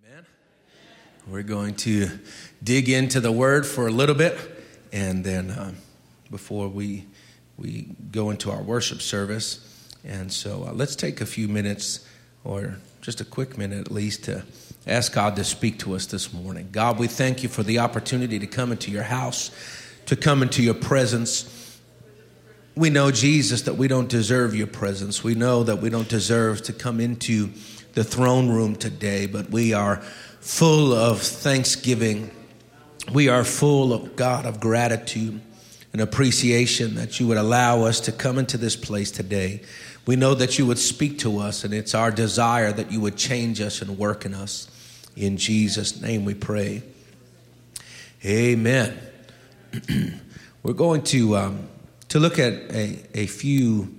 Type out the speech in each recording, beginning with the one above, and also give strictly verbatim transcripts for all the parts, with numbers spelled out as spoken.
Amen. We're going to dig into the Word for a little bit, and then um, before we we go into our worship service. And so uh, let's take a few minutes, or just a quick minute at least, to ask God to speak to us this morning. God, we thank you for the opportunity to come into your house, to come into your presence. We know, Jesus, that we don't deserve your presence. We know that we don't deserve to come into the throne room today, but we are full of thanksgiving. We are full of, God, of gratitude and appreciation that you would allow us to come into this place today. We know that you would speak to us, and it's our desire that you would change us and work in us. In Jesus' name we pray. Amen. We're going to um, to look at a, a few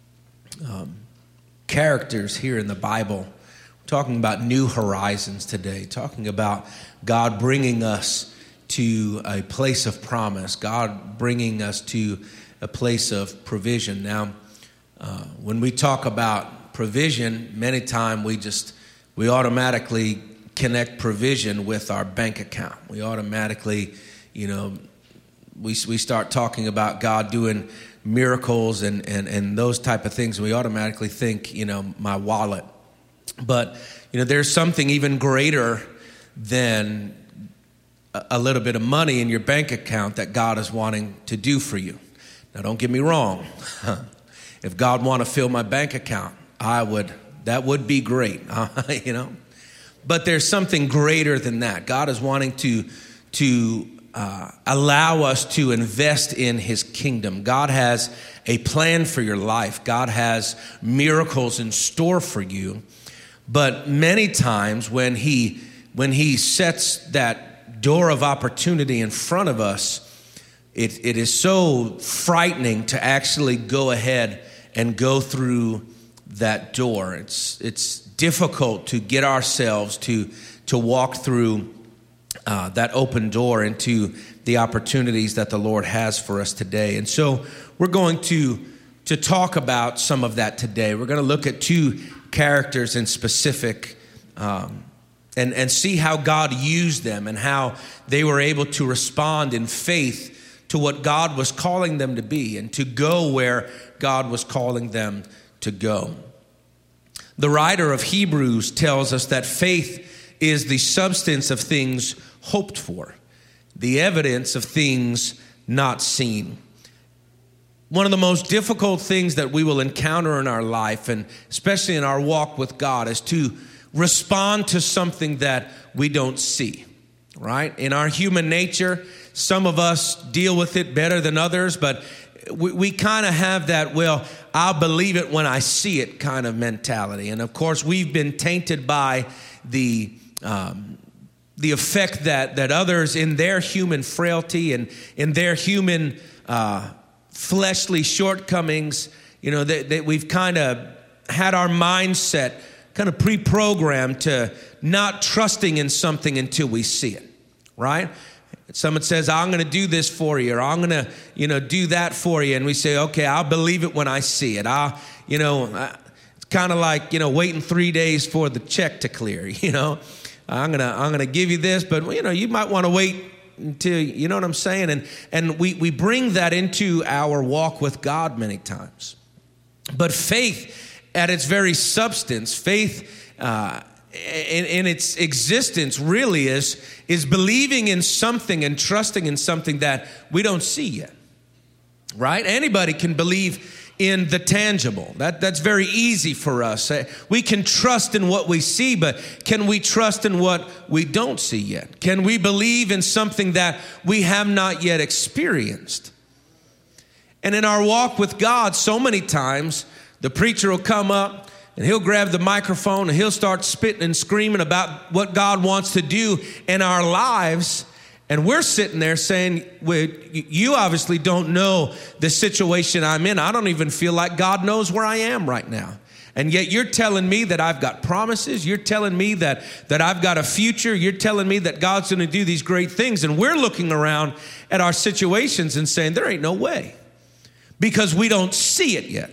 um, characters here in the Bible. We're talking about new horizons today, talking about God bringing us to a place of promise, God bringing us to a place of provision. Now, uh, when we talk about provision, many times we just, we automatically connect provision with our bank account. We automatically, you know, we we start talking about God doing miracles and, and, and those type of things. We automatically think, you know, my wallet. But, you know, there's something even greater than a little bit of money in your bank account that God is wanting to do for you. Now, don't get me wrong. If God want to fill my bank account, I would, that would be great, you know. But there's something greater than that. God is wanting to, to uh, allow us to invest in his kingdom. God has a plan for your life. God has miracles in store for you. But many times when he when he sets that door of opportunity in front of us, it, it is so frightening to actually go ahead and go through that door. It's it's difficult to get ourselves to to walk through uh, that open door into the opportunities that the Lord has for us today. And so we're going to to talk about some of that today. We're going to look at two characters in specific, um, and, and see how God used them and how they were able to respond in faith to what God was calling them to be and to go where God was calling them to go. The writer of Hebrews tells us that faith is the substance of things hoped for, the evidence of things not seen. One of the most difficult things that we will encounter in our life, and especially in our walk with God, is to respond to something that we don't see, right? In our human nature, some of us deal with it better than others, but we, we kind of have that, well, I'll believe it when I see it kind of mentality. And of course, we've been tainted by the um, the effect that, that others in their human frailty and in their human uh fleshly shortcomings, you know, that, that we've kind of had our mindset kind of pre-programmed to not trusting in something until we see it, right? Someone says, I'm going to do this for you, or I'm going to, you know, do that for you. And we say, okay, I'll believe it when I see it. I'll, you know, I, it's kind of like, you know, waiting three days for the check to clear, you know. I'm going to, I'm going to give you this, but, you know, you might want to wait until, you know what I'm saying? And and we, we bring that into our walk with God many times. But faith, at its very substance, faith uh, in, in its existence really is, is believing in something and trusting in something that we don't see yet, right? Anybody can believe in the tangible. That that's very easy for us. We can trust in what we see, but can we trust in what we don't see yet? Can we believe in something that we have not yet experienced? And in our walk with God, so many times the preacher will come up and he'll grab the microphone and he'll start spitting and screaming about what God wants to do in our lives. And we're sitting there saying, well, you obviously don't know the situation I'm in. I don't even feel like God knows where I am right now. And yet you're telling me that I've got promises. You're telling me that, that I've got a future. You're telling me that God's going to do these great things. And we're looking around at our situations and saying, there ain't no way, because we don't see it yet.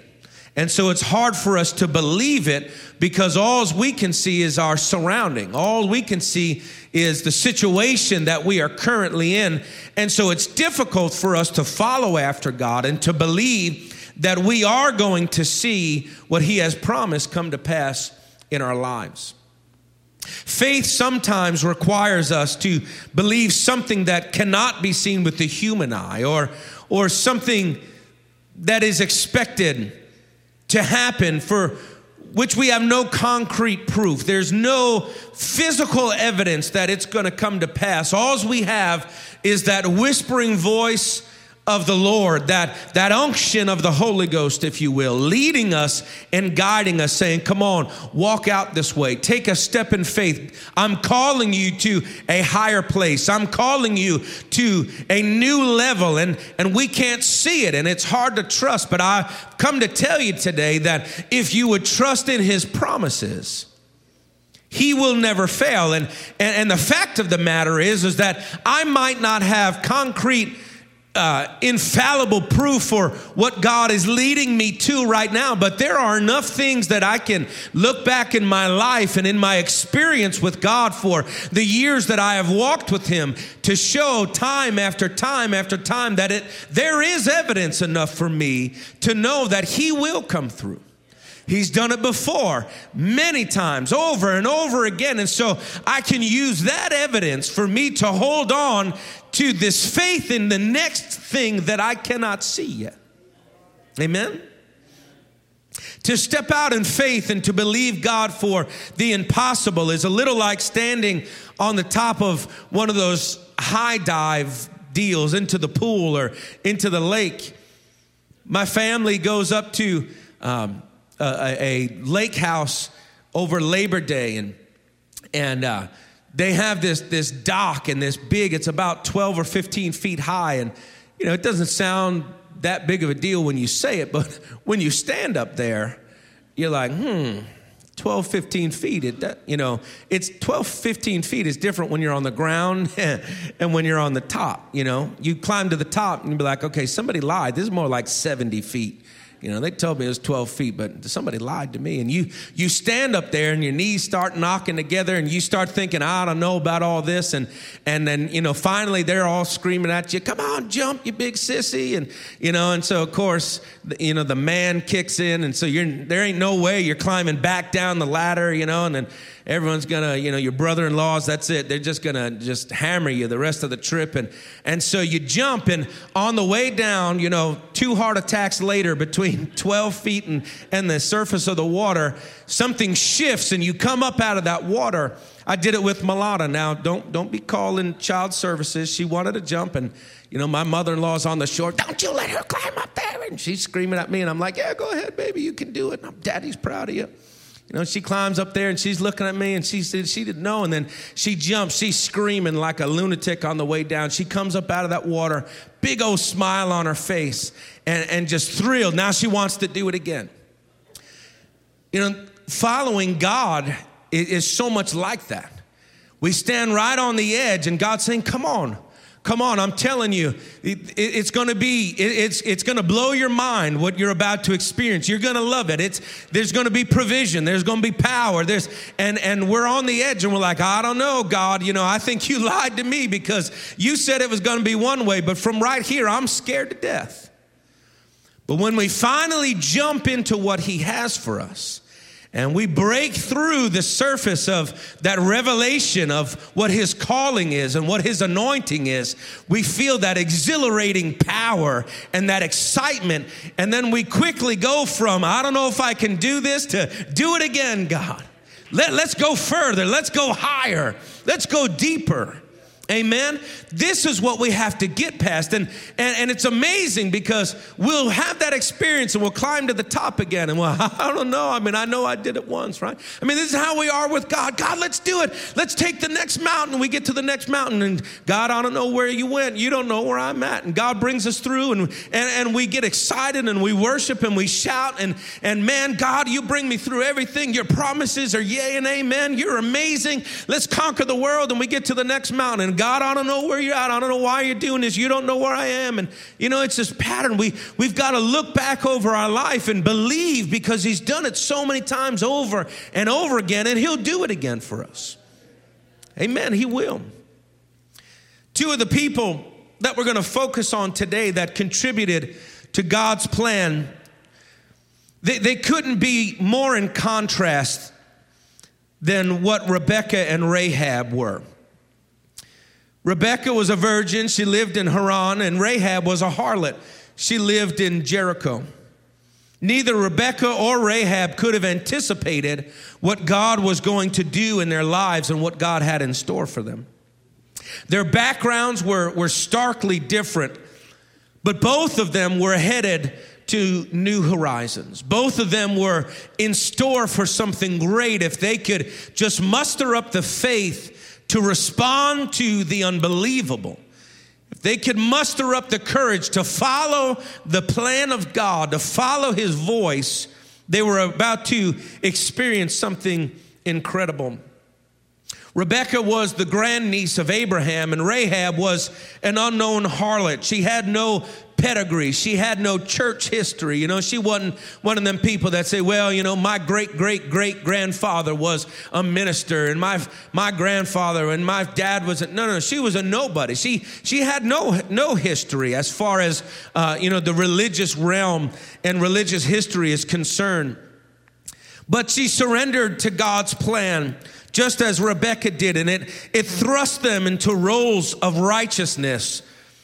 And so it's hard for us to believe it because all we can see is our surrounding. All we can see is the situation that we are currently in. And so it's difficult for us to follow after God and to believe that we are going to see what he has promised come to pass in our lives. Faith sometimes requires us to believe something that cannot be seen with the human eye, or, or something that is expected to happen for which we have no concrete proof. There's no physical evidence that it's going to come to pass. All we have is that whispering voice of the Lord, that, that unction of the Holy Ghost, if you will, leading us and guiding us, saying, come on, walk out this way. Take a step in faith. I'm calling you to a higher place. I'm calling you to a new level, and, and we can't see it, and it's hard to trust. But I've come to tell you today that if you would trust in his promises, he will never fail. And, and, and the fact of the matter is, is that I might not have concrete Uh, infallible proof for what God is leading me to right now, but there are enough things that I can look back in my life and in my experience with God for the years that I have walked with him to show time after time after time that it there is evidence enough for me to know that he will come through. He's done it before, many times, over and over again. And so I can use that evidence for me to hold on to this faith in the next thing that I cannot see yet. Amen? To step out in faith and to believe God for the impossible is a little like standing on the top of one of those high dive deals into the pool or into the lake. My family goes up to um, a, a lake house over Labor Day, and and uh, they have this this dock and this big. It's about twelve or fifteen feet high, and you know it doesn't sound that big of a deal when you say it, but when you stand up there, you're like, hmm, twelve, fifteen feet. It, that, you know, it's twelve, fifteen feet is different when you're on the ground and when you're on the top. You know, you climb to the top and you be like, okay, somebody lied. This is more like seventy feet. You know, they told me it was twelve feet, but somebody lied to me. And you you stand up there and your knees start knocking together and you start thinking, I don't know about all this. And and then, you know, finally they're all screaming at you, come on, jump, you big sissy. And, you know, and so, of course, the, you know, the man kicks in. And so you're there ain't no way you're climbing back down the ladder, you know, and then everyone's going to, you know, your brother-in-laws, that's it. They're just going to just hammer you the rest of the trip. And and so you jump, and on the way down, you know, two heart attacks later, between twelve feet and, and the surface of the water, something shifts and you come up out of that water. I did it with Malata. Now, don't don't be calling child services. She wanted to jump, and, you know, my mother-in-law's on the shore. Don't you let her climb up there. And she's screaming at me, and I'm like, yeah, go ahead, baby. You can do it. I'm, Daddy's proud of you. You know, she climbs up there and she's looking at me and she said she didn't know. And then she jumps. She's screaming like a lunatic on the way down. She comes up out of that water, big old smile on her face, and, and just thrilled. Now she wants to do it again. You know, following God is, is so much like that. We stand right on the edge and God's saying, come on. Come on, I'm telling you, it, it, it's going to be, it, it's it's going to blow your mind what you're about to experience. You're going to love it. It's there's going to be provision. There's going to be power. There's and and we're on the edge and we're like, I don't know, God. You know, I think you lied to me because you said it was going to be one way, but from right here, I'm scared to death. But when we finally jump into what He has for us, and we break through the surface of that revelation of what His calling is and what His anointing is, we feel that exhilarating power and that excitement. And then we quickly go from, I don't know if I can do this, to do it again, God. Let, let's go further. Let's go higher. Let's go deeper. Amen. This is what we have to get past. And, and, and it's amazing because we'll have that experience and we'll climb to the top again. And well, I don't know. I mean, I know I did it once, right? I mean, this is how we are with God. God, let's do it. Let's take the next mountain. We get to the next mountain and God, I don't know where you went. You don't know where I'm at. And God brings us through and, and, and we get excited and we worship and we shout. And, and man, God, you bring me through everything. Your promises are yay and amen. You're amazing. Let's conquer the world. And we get to the next mountain. And God, I don't know where you're at. I don't know why you're doing this. You don't know where I am. And, you know, it's this pattern. We, we've got to look back over our life and believe, because he's done it so many times over and over again, and he'll do it again for us. Amen. He will. Two of the people that we're going to focus on today that contributed to God's plan, they, they couldn't be more in contrast than what Rebecca and Rahab were. Rebecca was a virgin. She lived in Haran, and Rahab was a harlot. She lived in Jericho. Neither Rebecca or Rahab could have anticipated what God was going to do in their lives and what God had in store for them. Their backgrounds were, were starkly different, but both of them were headed to new horizons. Both of them were in store for something great if they could just muster up the faith to respond to the unbelievable. If they could muster up the courage to follow the plan of God, to follow his voice, they were about to experience something incredible. Rebecca was the grandniece of Abraham, and Rahab was an unknown harlot. She had no pedigree. She had no church history. You know, she wasn't one of them people that say, well, you know, my great, great, great grandfather was a minister, and my my grandfather and my dad was a, no, no, she was a nobody. She she had no no history as far as, uh, you know, the religious realm and religious history is concerned. But she surrendered to God's plan, just as Rebecca did, and it, it thrust them into roles of righteousness.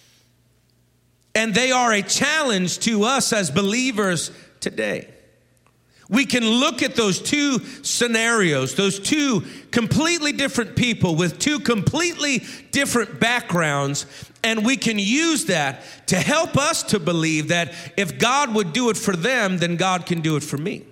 And they are a challenge to us as believers today. We can look at those two scenarios, those two completely different people with two completely different backgrounds, and we can use that to help us to believe that if God would do it for them, then God can do it for me.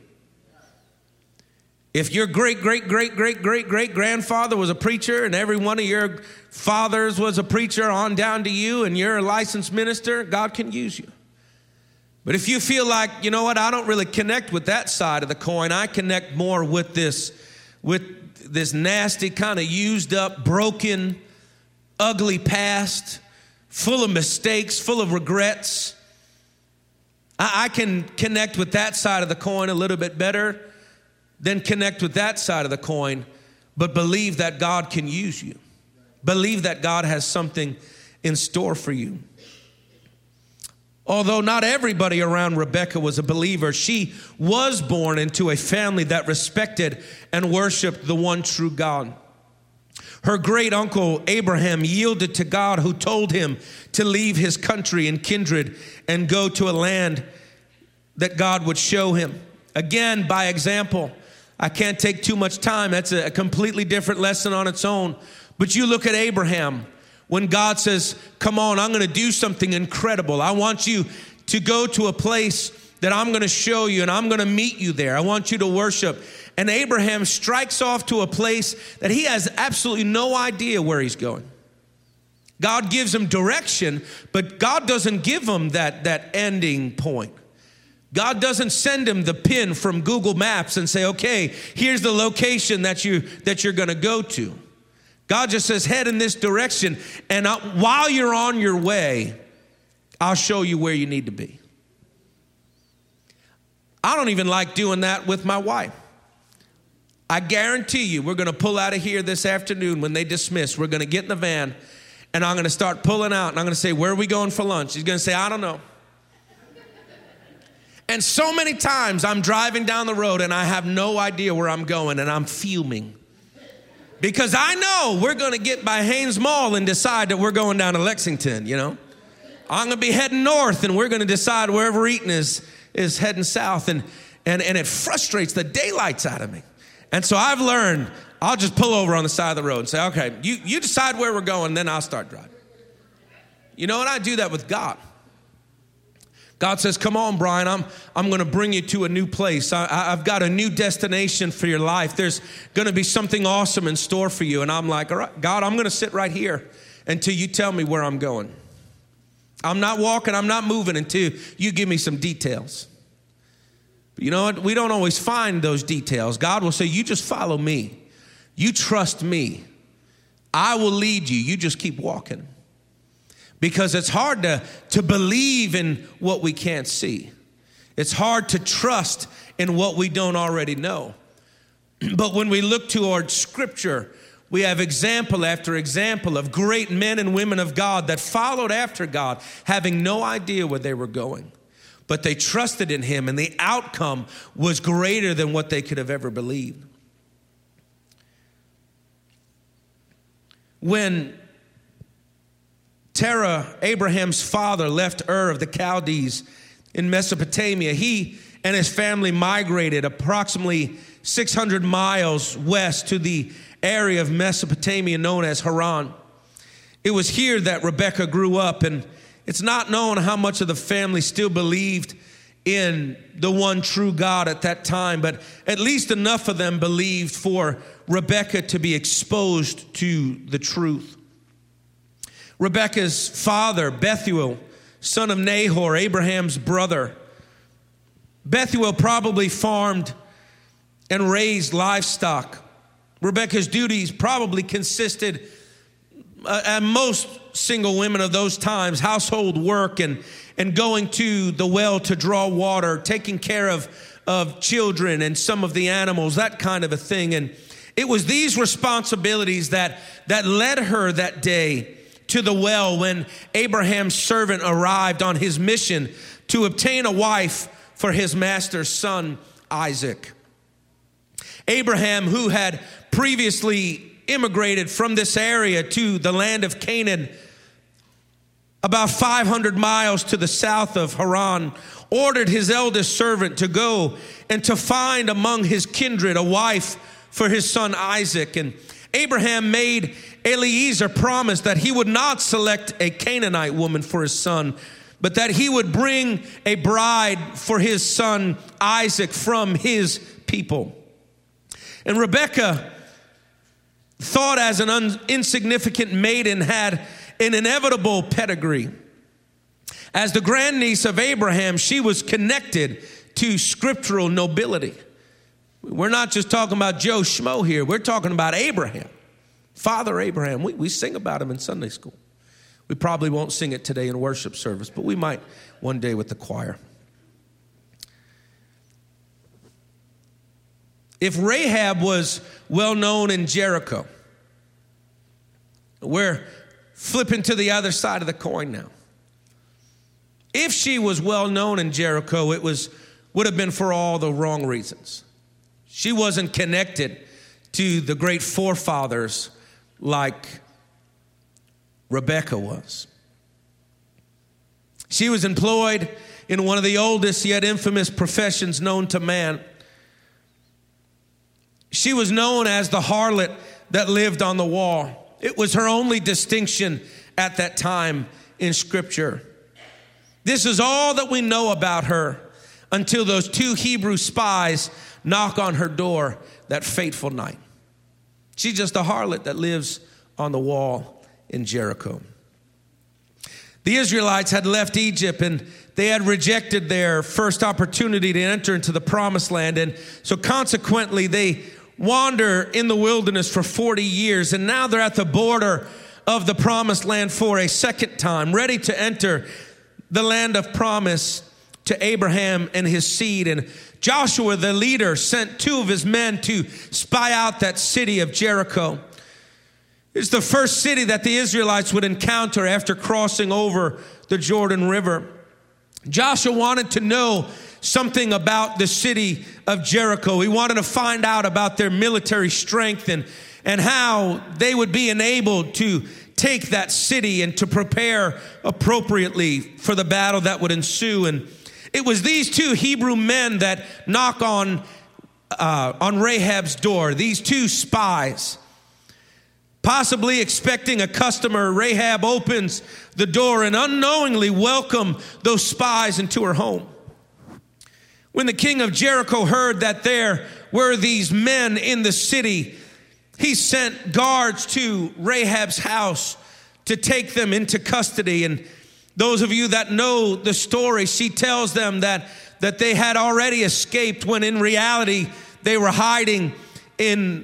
If your great, great, great, great, great, great grandfather was a preacher, and every one of your fathers was a preacher on down to you, and you're a licensed minister, God can use you. But if you feel like, you know what, I don't really connect with that side of the coin, I connect more with this, with this nasty kind of used up, broken, ugly past, full of mistakes, full of regrets. I, I can connect with that side of the coin a little bit better. Then connect with that side of the coin, but believe that God can use you. Believe that God has something in store for you. Although not everybody around Rebecca was a believer, she was born into a family that respected and worshiped the one true God. Her great uncle Abraham yielded to God, who told him to leave his country and kindred and go to a land that God would show him. Again, by example. I can't take too much time. That's a completely different lesson on its own. But you look at Abraham, when God says, come on, I'm going to do something incredible. I want you to go to a place that I'm going to show you, and I'm going to meet you there. I want you to worship. And Abraham strikes off to a place that he has absolutely no idea where he's going. God gives him direction, but God doesn't give him that, that ending point. God doesn't send him the pin from Google Maps and say, okay, here's the location that, you, that you're going to go to. God just says, head in this direction, and I, while you're on your way, I'll show you where you need to be. I don't even like doing that with my wife. I guarantee you we're going to pull out of here this afternoon when they dismiss. We're going to get in the van, and I'm going to start pulling out, and I'm going to say, where are we going for lunch? She's going to say, I don't know. And so many times I'm driving down the road and I have no idea where I'm going, and I'm fuming. Because I know we're going to get by Haynes Mall and decide that we're going down to Lexington, you know. I'm going to be heading north, and we're going to decide wherever Eaton is, is heading south. And, and, and it frustrates the daylights out of me. And so I've learned, I'll just pull over on the side of the road and say, okay, you, you decide where we're going, then I'll start driving. You know, and I do that with God. God says, come on, Brian, I'm, I'm going to bring you to a new place. I, I've got a new destination for your life. There's going to be something awesome in store for you. And I'm like, all right, God, I'm going to sit right here until you tell me where I'm going. I'm not walking, I'm not moving until you give me some details. But you know what? We don't always find those details. God will say, you just follow me. You trust me. I will lead you. You just keep walking. Because it's hard to, to believe in what we can't see. It's hard to trust in what we don't already know. But when we look toward Scripture, we have example after example of great men and women of God that followed after God, having no idea where they were going. But they trusted in him, and the outcome was greater than what they could have ever believed. When Terah, Abraham's father, left Ur of the Chaldees in Mesopotamia, he and his family migrated approximately six hundred miles west to the area of Mesopotamia known as Haran. It was here that Rebekah grew up, and it's not known how much of the family still believed in the one true God at that time, but at least enough of them believed for Rebekah to be exposed to the truth. Rebekah's father, Bethuel, son of Nahor, Abraham's brother. Bethuel probably farmed and raised livestock. Rebekah's duties probably consisted, uh, and most single women of those times, household work and, and going to the well to draw water, taking care of, of children and some of the animals, that kind of a thing. And it was these responsibilities that, that led her that day to the well when Abraham's servant arrived on his mission to obtain a wife for his master's son, Isaac. Abraham, who had previously immigrated from this area to the land of Canaan, about five hundred miles to the south of Haran, ordered his eldest servant to go and to find among his kindred a wife for his son Isaac. And Abraham made Eliezer promise that he would not select a Canaanite woman for his son, but that he would bring a bride for his son Isaac from his people. And Rebekah, thought as an un- insignificant maiden, had an inevitable pedigree. As the grandniece of Abraham, she was connected to scriptural nobility. We're not just talking about Joe Schmo here. We're talking about Abraham, Father Abraham. We, we sing about him in Sunday school. We probably won't sing it today in worship service, but we might one day with the choir. If Rahab was well known in Jericho, we're flipping to the other side of the coin now. If she was well known in Jericho, it was would have been for all the wrong reasons. She wasn't connected to the great forefathers like Rebekah was. She was employed in one of the oldest yet infamous professions known to man. She was known as the harlot that lived on the wall. It was her only distinction at that time in Scripture. This is all that we know about her until those two Hebrew spies knock on her door that fateful night. She's just a harlot that lives on the wall in Jericho. The Israelites had left Egypt and they had rejected their first opportunity to enter into the promised land. And so consequently, they wander in the wilderness for forty years. And now they're at the border of the promised land for a second time, ready to enter the land of promise to Abraham and his seed. And Joshua, the leader, sent two of his men to spy out that city of Jericho. It's the first city that the Israelites would encounter after crossing over the Jordan River. Joshua wanted to know something about the city of Jericho. He wanted to find out about their military strength and, and how they would be enabled to take that city and to prepare appropriately for the battle that would ensue. And it was these two Hebrew men that knock on, uh, on Rahab's door, these two spies. Possibly expecting a customer, Rahab opens the door and unknowingly welcomes those spies into her home. When the king of Jericho heard that there were these men in the city, he sent guards to Rahab's house to take them into custody. And those of you that know the story, she tells them that, that they had already escaped when in reality they were hiding in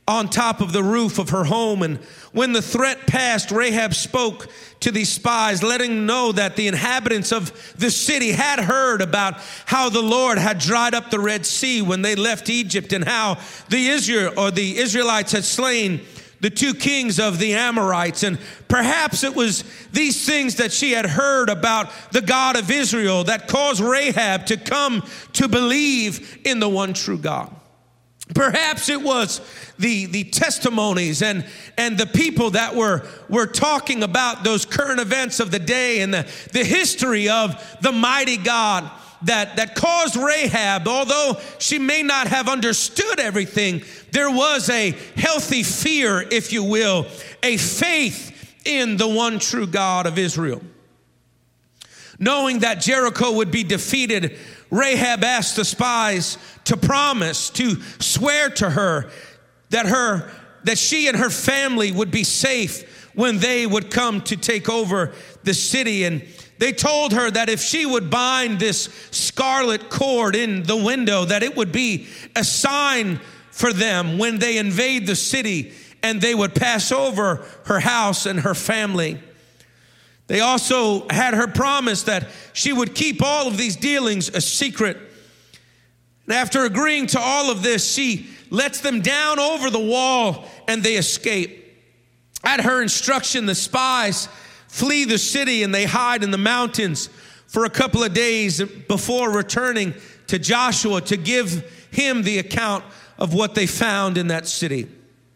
on top of the roof of her home. And when the threat passed, Rahab spoke to these spies, letting them know that the inhabitants of the city had heard about how the Lord had dried up the Red Sea when they left Egypt, and how the Israel or the Israelites had slain the two kings of the Amorites. And perhaps it was these things that she had heard about the God of Israel that caused Rahab to come to believe in the one true God. Perhaps it was the, the testimonies and, and the people that were, were talking about those current events of the day and the, the history of the mighty God that, that caused Rahab, although she may not have understood everything, there was a healthy fear, if you will, a faith in the one true God of Israel. Knowing that Jericho would be defeated, Rahab asked the spies to promise, to swear to her that her, that she and her family would be safe when they would come to take over the city. And they told her that if she would bind this scarlet cord in the window, that it would be a sign for them when they invade the city and they would pass over her house and her family. They also had her promise that she would keep all of these dealings a secret. And after agreeing to all of this, she lets them down over the wall and they escape. At her instruction, the spies flee the city and they hide in the mountains for a couple of days before returning to Joshua to give him the account of what they found in that city.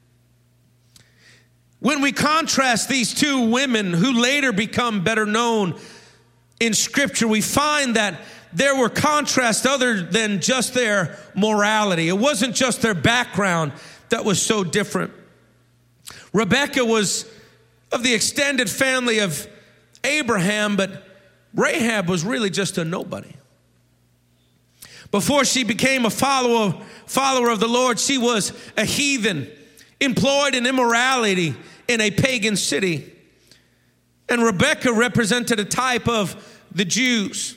When we contrast these two women who later become better known in Scripture, we find that there were contrasts other than just their morality. It wasn't just their background that was so different. Rebekah was of the extended family of Abraham, but Rahab was really just a nobody. Before she became a follower, follower of the Lord, she was a heathen, employed in immorality in a pagan city. And Rebekah represented a type of the Jews.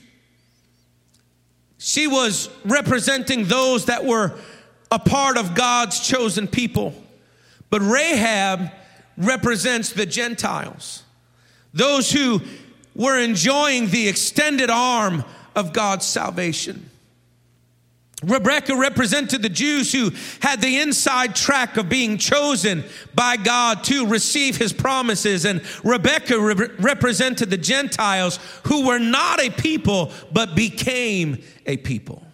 She was representing those that were a part of God's chosen people. But Rahab represents the Gentiles, those who were enjoying the extended arm of God's salvation. Rebekah represented the Jews who had the inside track of being chosen by God to receive his promises. And Rebekah re- represented the Gentiles who were not a people, but became a people.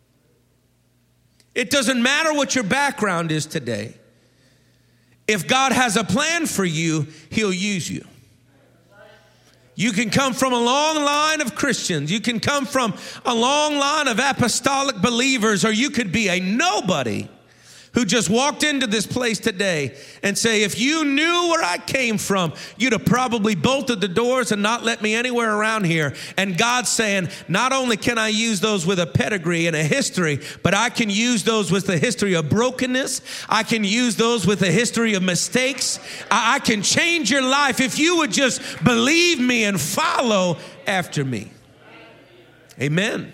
It doesn't matter what your background is today. If God has a plan for you, he'll use you. You can come from a long line of Christians. You can come from a long line of apostolic believers, or you could be a nobody who just walked into this place today and say, if you knew where I came from, you'd have probably bolted the doors and not let me anywhere around here. And God's saying, not only can I use those with a pedigree and a history, but I can use those with the history of brokenness. I can use those with a history of mistakes. I, I can change your life if you would just believe me and follow after me. Amen.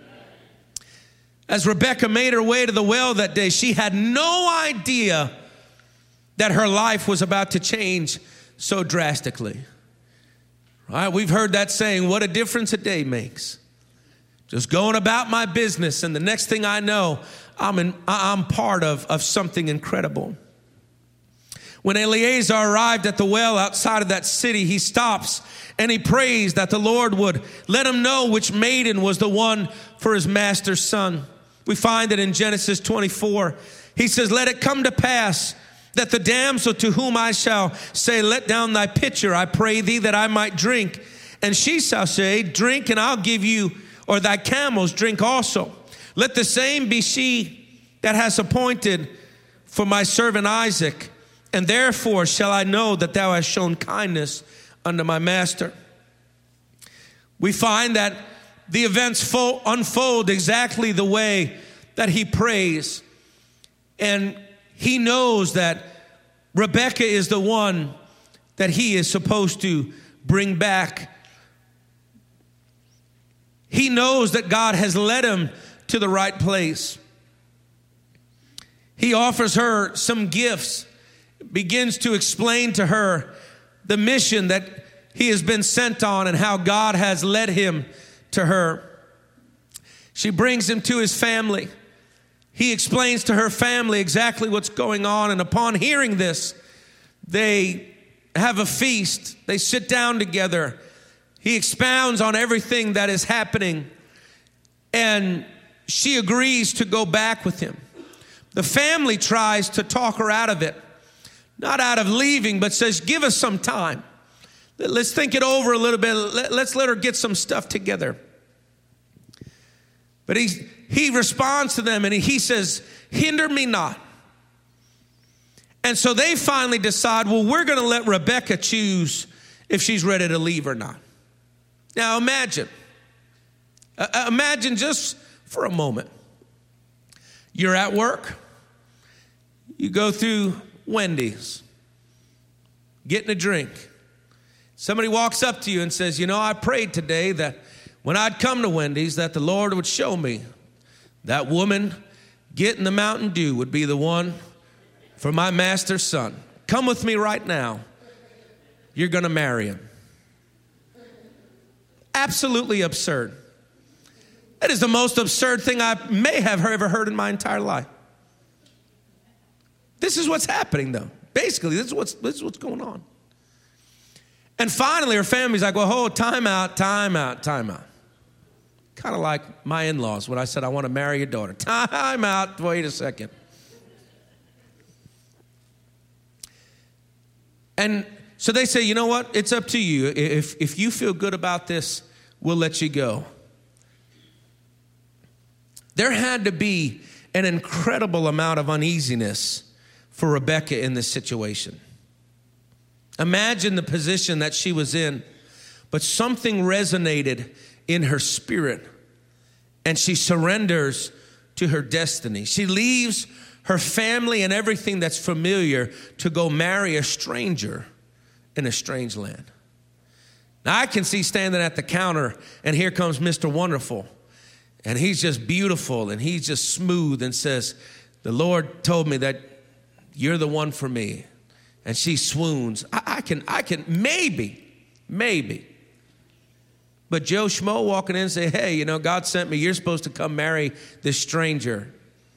As Rebekah made her way to the well that day, she had no idea that her life was about to change so drastically. All right, we've heard that saying, what a difference a day makes. Just going about my business, and the next thing I know, I'm, in, I'm part of, of something incredible. When Eleazar arrived at the well outside of that city, he stops and he prays that the Lord would let him know which maiden was the one for his master's son. We find it in Genesis twenty-four. He says, let it come to pass that the damsel to whom I shall say, let down thy pitcher, I pray thee, that I might drink. And she shall say, drink, and I'll give you, or thy camels drink also. Let the same be she that has appointed for my servant Isaac. And therefore shall I know that thou hast shown kindness unto my master. We find that the events fo- unfold exactly the way that he prays. And he knows that Rebekah is the one that he is supposed to bring back. He knows that God has led him to the right place. He offers her some gifts, begins to explain to her the mission that he has been sent on and how God has led him to her. She brings him to his family. He explains to her family exactly what's going on. And upon hearing this, they have a feast. They sit down together. He expounds on everything that is happening. And she agrees to go back with him. The family tries to talk her out of it. Not out of leaving, but says, give us some time. Let's think it over a little bit. Let's let her get some stuff together. But he, he responds to them and he says, hinder me not. And so they finally decide, well, we're going to let Rebekah choose if she's ready to leave or not. Now imagine, uh, imagine just for a moment. You're at work. You go through Wendy's, getting a drink. Somebody walks up to you and says, you know, I prayed today that when I'd come to Wendy's, that the Lord would show me that woman getting the Mountain Dew would be the one for my master's son. Come with me right now. You're going to marry him. Absolutely absurd. That is the most absurd thing I may have ever heard in my entire life. This is what's happening, though. Basically, this is what's, this is what's going on. And finally, her family's like, well, hold, time out, time out, time out. Kind of like my in-laws when I said, I want to marry your daughter. Time out, wait a second. And so they say, you know what? It's up to you. If, if you feel good about this, we'll let you go. There had to be an incredible amount of uneasiness for Rebekah in this situation. Imagine the position that she was in, but something resonated in her spirit, and she surrenders to her destiny. She leaves her family and everything that's familiar to go marry a stranger in a strange land. Now, I can see standing at the counter, and here comes Mister Wonderful, and he's just beautiful, and he's just smooth, and says, the Lord told me that you're the one for me. And she swoons. I, I can, I can, maybe, maybe. But Joe Schmo walking in and say, hey, you know, God sent me. You're supposed to come marry this stranger.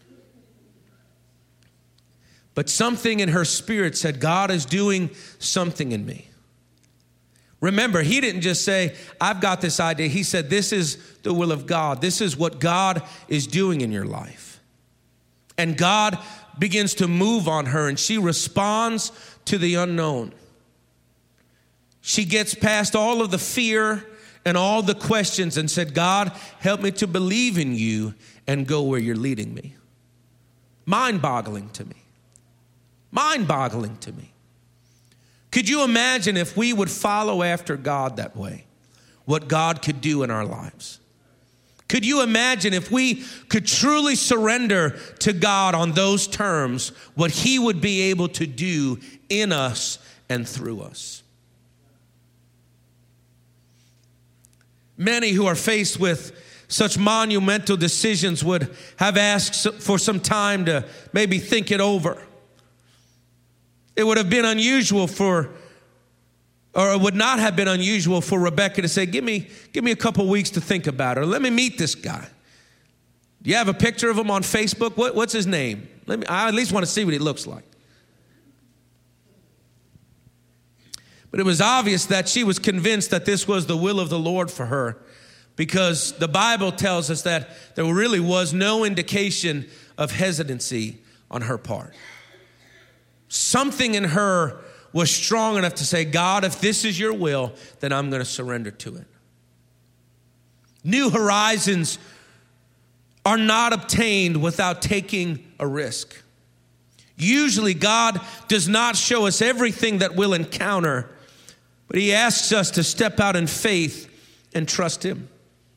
But something in her spirit said, God is doing something in me. Remember, he didn't just say, I've got this idea. He said, this is the will of God. This is what God is doing in your life. And God begins to move on her, and she responds to the unknown. She gets past all of the fear and all the questions and said, God, help me to believe in you and go where you're leading me. Mind-boggling to me. Mind-boggling to me. Could you imagine if we would follow after God that way, what God could do in our lives? Could you imagine if we could truly surrender to God on those terms, what he would be able to do in us and through us? Many who are faced with such monumental decisions would have asked for some time to maybe think it over. It would have been unusual for, or it would not have been unusual for Rebekah to say, give me, give me a couple weeks to think about it, or let me meet this guy. Do you have a picture of him on Facebook? What, what's his name? Let me, I at least want to see what he looks like. But it was obvious that she was convinced that this was the will of the Lord for her, because the Bible tells us that there really was no indication of hesitancy on her part. Something in her was strong enough to say, God, if this is your will, then I'm going to surrender to it. New horizons are not obtained without taking a risk. Usually, God does not show us everything that we'll encounter, but he asks us to step out in faith and trust him.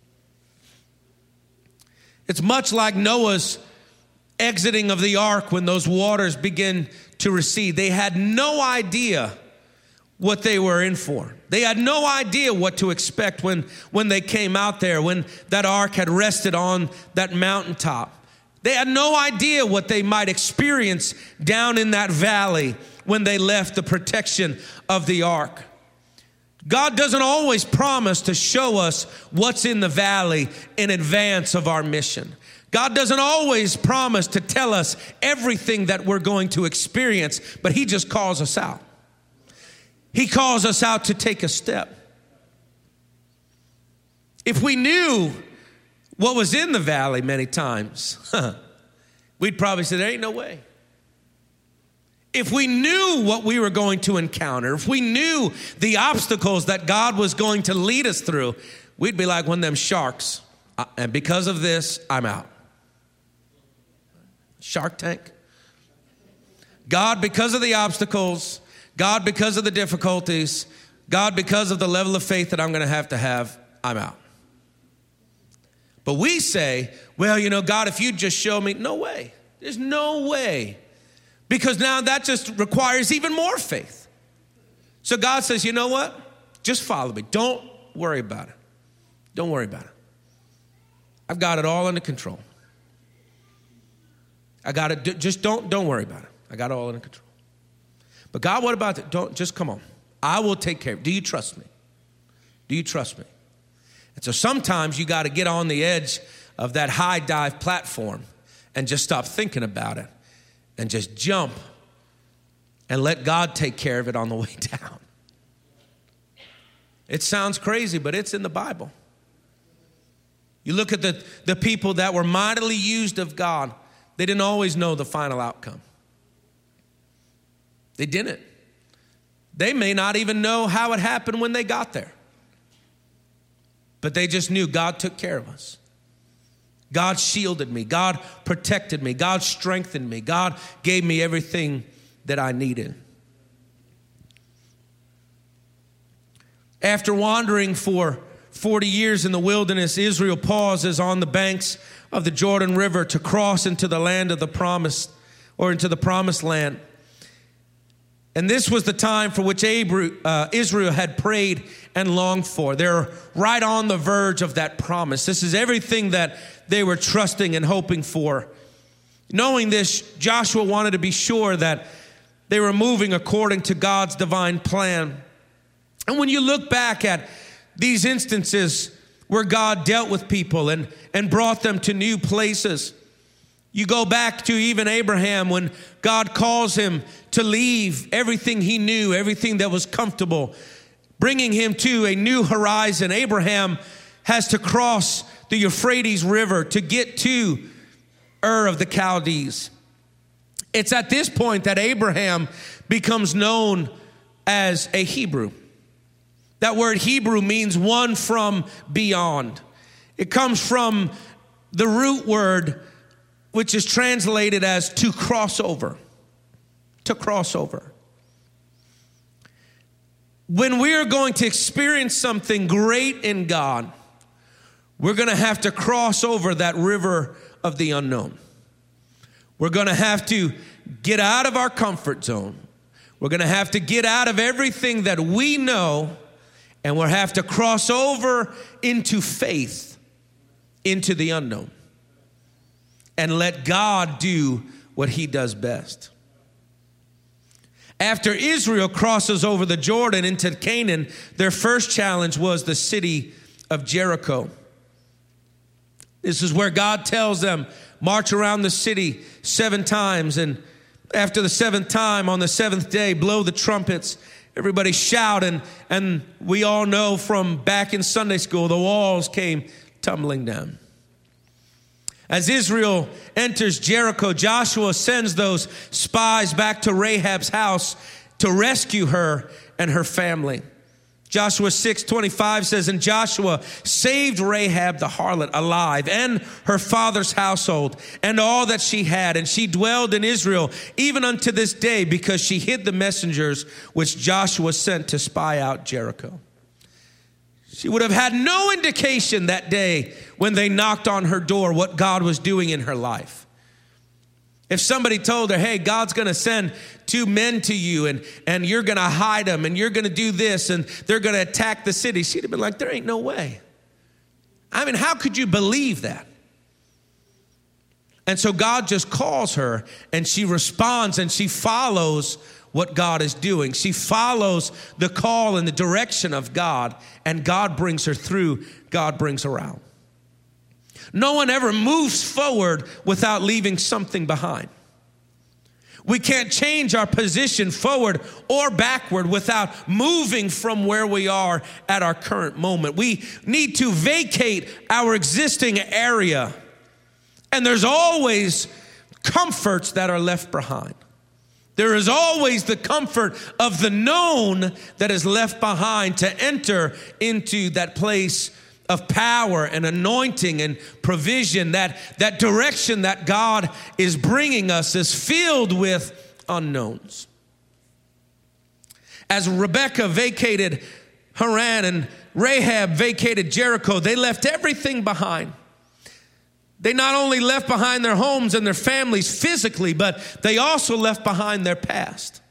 It's much like Noah's exiting of the ark when those waters begin to recede. They had no idea what they were in for. They had no idea what to expect when, when they came out there, when that ark had rested on that mountaintop. They had no idea what they might experience down in that valley when they left the protection of the ark. God doesn't always promise to show us what's in the valley in advance of our mission. God doesn't always promise to tell us everything that we're going to experience, but he just calls us out. He calls us out to take a step. If we knew what was in the valley many times, we'd probably say, there ain't no way. If we knew what we were going to encounter, if we knew the obstacles that God was going to lead us through, we'd be like one of them sharks. Uh, and because of this, I'm out. Shark Tank. God, because of the obstacles, God, because of the difficulties, God, because of the level of faith that I'm going to have to have, I'm out. But we say, well, you know, God, if you just show me, no way. There's no way. Because now that just requires even more faith. So God says, you know what? Just follow me. Don't worry about it. Don't worry about it. I've got it all under control. I got it. Just don't, don't worry about it. I got it all under control. But God, what about that? Don't, just come on. I will take care of it. Do you trust me? Do you trust me? And so sometimes you got to get on the edge of that high dive platform and just stop thinking about it and just jump and let God take care of it on the way down. It sounds crazy, but it's in the Bible. You look at the, the people that were mightily used of God, they didn't always know the final outcome. They didn't. They may not even know how it happened when they got there. But they just knew God took care of us. God shielded me. God protected me. God strengthened me. God gave me everything that I needed. After wandering for forty years in the wilderness, Israel pauses on the banks of the Jordan River to cross into the land of the promise, or into the promised land. And this was the time for which Israel had prayed and longed for. They're right on the verge of that promise. This is everything that they were trusting and hoping for. Knowing this, Joshua wanted to be sure that they were moving according to God's divine plan. And when you look back at these instances where God dealt with people and, and brought them to new places, you go back to even Abraham when God calls him to leave everything he knew, everything that was comfortable, bringing him to a new horizon. Abraham has to cross the Euphrates River to get to Ur of the Chaldees. It's at this point that Abraham becomes known as a Hebrew. That word Hebrew means one from beyond. It comes from the root word, which is translated as to cross over. To cross over. When we are going to experience something great in God, we're going to have to cross over that river of the unknown. We're going to have to get out of our comfort zone. We're going to have to get out of everything that we know, and we'll have to cross over into faith, into the unknown, and let God do what he does best. After Israel crosses over the Jordan into Canaan, their first challenge was the city of Jericho. This is where God tells them, march around the city seven times, and after the seventh time, on the seventh day, blow the trumpets. Everybody shout, and, and we all know from back in Sunday school, the walls came tumbling down. As Israel enters Jericho, Joshua sends those spies back to Rahab's house to rescue her and her family. Joshua six twenty-five says, and Joshua saved Rahab the harlot alive, and her father's household, and all that she had. And she dwelled in Israel even unto this day, because she hid the messengers which Joshua sent to spy out Jericho. She would have had no indication that day when they knocked on her door what God was doing in her life. If somebody told her, hey, God's going to send two men to you, and, and you're going to hide them, and you're going to do this, and they're going to attack the city, she'd have been like, there ain't no way. I mean, how could you believe that? And so God just calls her, and she responds, and she follows what God is doing. She follows the call and the direction of God, and God brings her through. God brings her out. No one ever moves forward without leaving something behind. We can't change our position forward or backward without moving from where we are at our current moment. We need to vacate our existing area, and there's always comforts that are left behind. There is always the comfort of the known that is left behind to enter into that place of power and anointing and provision. That, that direction that God is bringing us is filled with unknowns. As Rebekah vacated Haran and Rahab vacated Jericho, they left everything behind. They not only left behind their homes and their families physically, but they also left behind their past.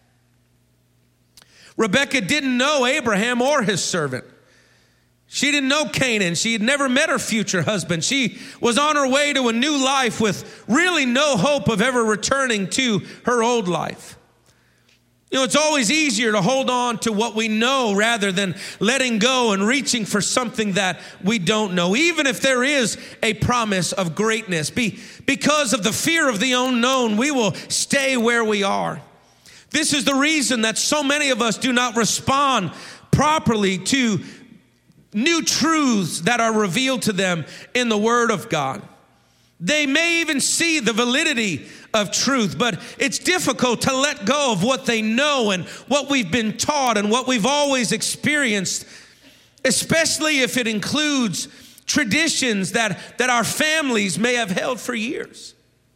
Rebekah didn't know Abraham or his servant. She didn't know Canaan. She had never met her future husband. She was on her way to a new life with really no hope of ever returning to her old life. You know, it's always easier to hold on to what we know rather than letting go and reaching for something that we don't know, even if there is a promise of greatness. Be, because of the fear of the unknown, we will stay where we are. This is the reason that so many of us do not respond properly to new truths that are revealed to them in the Word of God. They may even see the validity of truth, but it's difficult to let go of what they know and what we've been taught and what we've always experienced, especially if it includes traditions that, that our families may have held for years.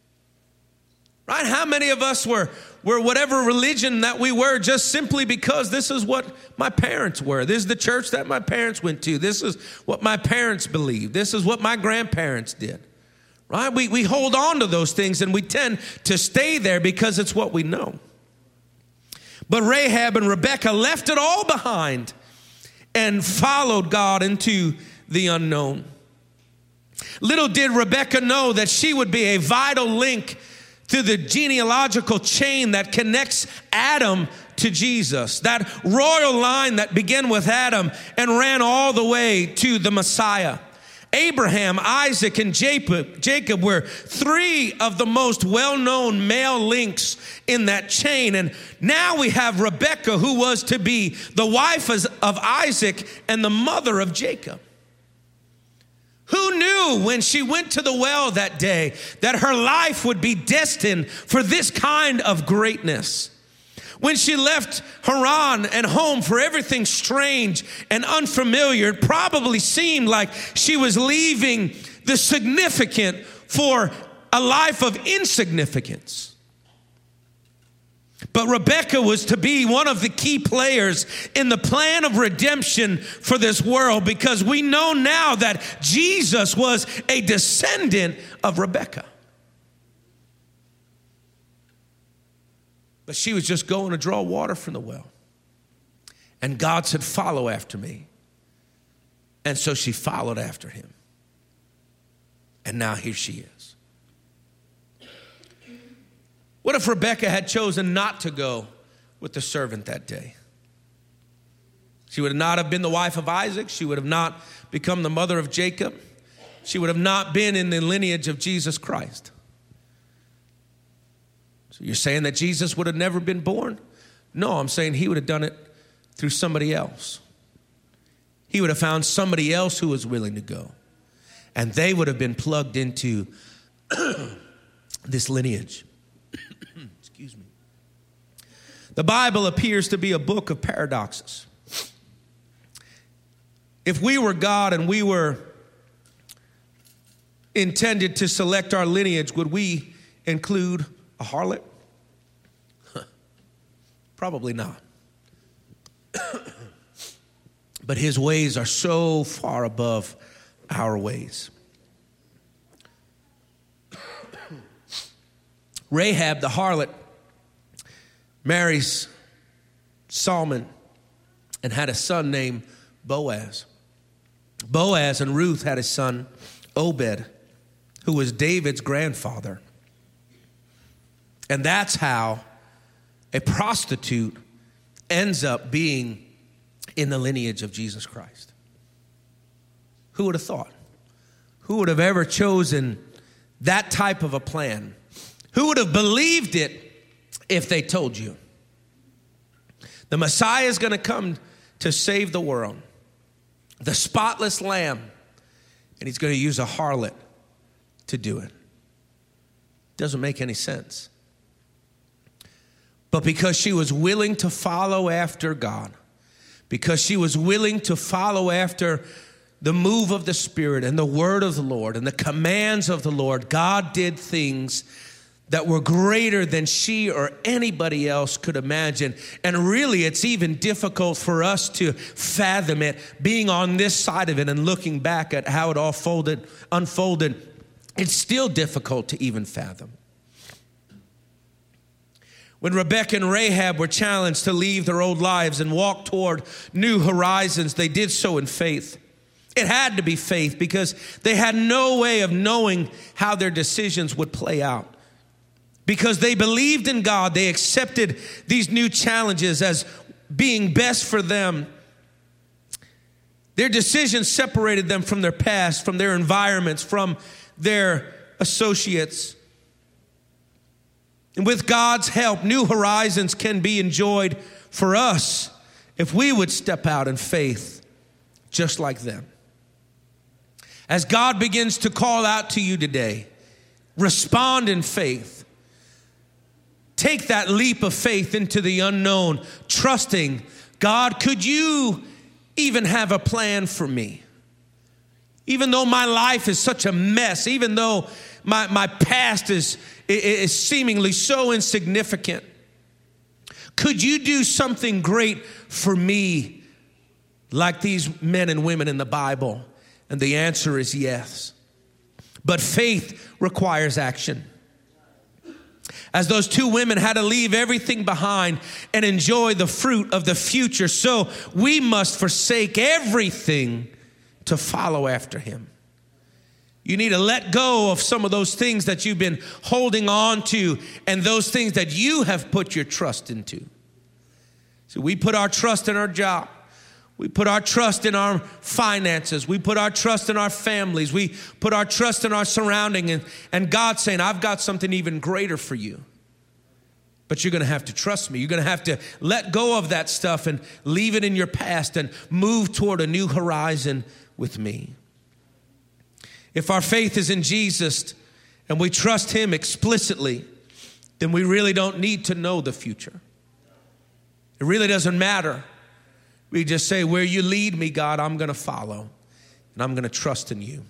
Right? How many of us were, were whatever religion that we were just simply because this is what my parents were. This is the church that my parents went to. This is what my parents believed. This is what my grandparents did. Right? We, we hold on to those things and we tend to stay there because it's what we know. But Rahab and Rebekah left it all behind and followed God into the unknown. Little did Rebekah know that she would be a vital link through the genealogical chain that connects Adam to Jesus. That royal line that began with Adam and ran all the way to the Messiah. Abraham, Isaac, and Jacob, Jacob were three of the most well-known male links in that chain. And now we have Rebekah, who was to be the wife of Isaac and the mother of Jacob. Who knew when she went to the well that day that her life would be destined for this kind of greatness? When she left Haran and home for everything strange and unfamiliar, it probably seemed like she was leaving the significant for a life of insignificance. But Rebekah was to be one of the key players in the plan of redemption for this world, because we know now that Jesus was a descendant of Rebekah. But she was just going to draw water from the well. And God said, follow after me. And so she followed after him. And now here she is. What if Rebekah had chosen not to go with the servant that day? She would not have been the wife of Isaac. She would have not become the mother of Jacob. She would have not been in the lineage of Jesus Christ. So you're saying that Jesus would have never been born? No, I'm saying he would have done it through somebody else. He would have found somebody else who was willing to go. And they would have been plugged into this lineage. Excuse me. The Bible appears to be a book of paradoxes. If we were God and we were intended to select our lineage, would we include a harlot? Probably not. But his ways are so far above our ways. Rahab the harlot marries Salmon and had a son named Boaz. Boaz and Ruth had a son, Obed, who was David's grandfather. And that's how a prostitute ends up being in the lineage of Jesus Christ. Who would have thought? Who would have ever chosen that type of a plan? Who would have believed it if they told you? The Messiah is going to come to save the world. The spotless lamb. And he's going to use a harlot to do it. Doesn't make any sense. But because she was willing to follow after God, because she was willing to follow after the move of the Spirit and the word of the Lord and the commands of the Lord, God did things that were greater than she or anybody else could imagine. And really, it's even difficult for us to fathom it, being on this side of it and looking back at how it all folded, unfolded. It's still difficult to even fathom. When Rebecca and Rahab were challenged to leave their old lives and walk toward new horizons, they did so in faith. It had to be faith because they had no way of knowing how their decisions would play out. Because they believed in God, they accepted these new challenges as being best for them. Their decisions separated them from their past, from their environments, from their associates. And with God's help, new horizons can be enjoyed for us if we would step out in faith just like them. As God begins to call out to you today, respond in faith. Take that leap of faith into the unknown, trusting, God, could you even have a plan for me? Even though my life is such a mess, even though my, my past is, is seemingly so insignificant, could you do something great for me like these men and women in the Bible? And the answer is yes. But faith requires action. As those two women had to leave everything behind and enjoy the fruit of the future, so we must forsake everything to follow after him. You need to let go of some of those things that you've been holding on to and those things that you have put your trust into. So we put our trust in our job. We put our trust in our finances. We put our trust in our families. We put our trust in our surrounding. And, and God's saying, I've got something even greater for you. But you're going to have to trust me. You're going to have to let go of that stuff and leave it in your past and move toward a new horizon with me. If our faith is in Jesus and we trust him explicitly, then we really don't need to know the future. It really doesn't matter. We just say, where you lead me, God, I'm going to follow, and I'm going to trust in you.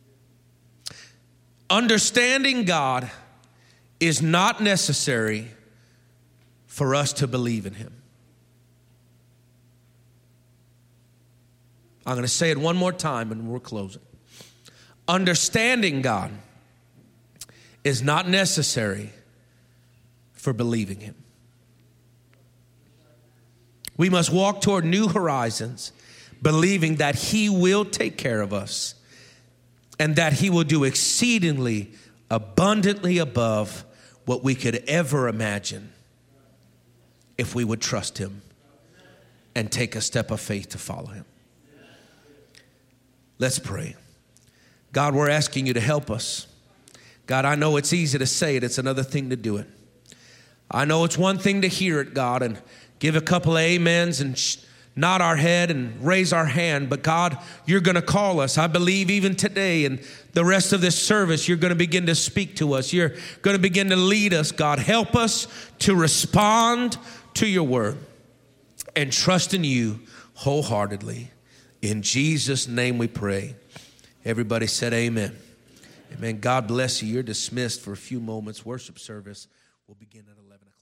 Understanding God is not necessary for us to believe in him. I'm going to say it one more time, and we're closing. Understanding God is not necessary for believing him. We must walk toward new horizons, believing that he will take care of us and that he will do exceedingly abundantly above what we could ever imagine if we would trust him and take a step of faith to follow him. Let's pray. God, we're asking you to help us. God, I know it's easy to say it. It's another thing to do it. I know it's one thing to hear it, God, and give a couple of amens and sh- nod our head and raise our hand. But God, you're going to call us. I believe even today and the rest of this service, you're going to begin to speak to us. You're going to begin to lead us. God, help us to respond to your word and trust in you wholeheartedly. In Jesus' name we pray. Everybody said amen. Amen. God bless you. You're dismissed for a few moments. Worship service will begin at eleven o'clock.